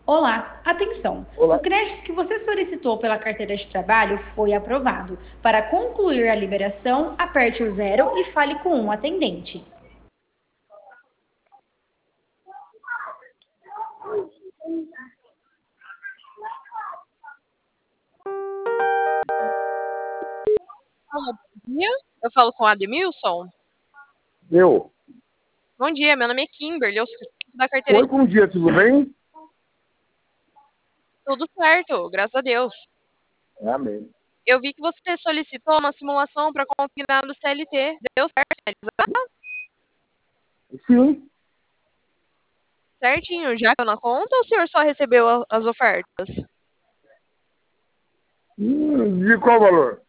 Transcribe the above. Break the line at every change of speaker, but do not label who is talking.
Olá, atenção! O
Olá.
crédito que você solicitou pela carteira de trabalho foi aprovado. Para concluir a liberação, aperte o zero e fale com um atendente.
Alô, bom dia. Eu falo com o Ademilson.
Eu.
Bom dia, meu nome é Kimberly, eu sou da carteira
Oi,
de...
bom dia, tudo bem?
Tudo certo, graças a Deus.
Amém.
Eu vi que você solicitou uma simulação para configurar no CLT. Deu certo, Elisa?
Sim.
Certinho, já caiu na conta ou o senhor só recebeu as ofertas?
De qual valor?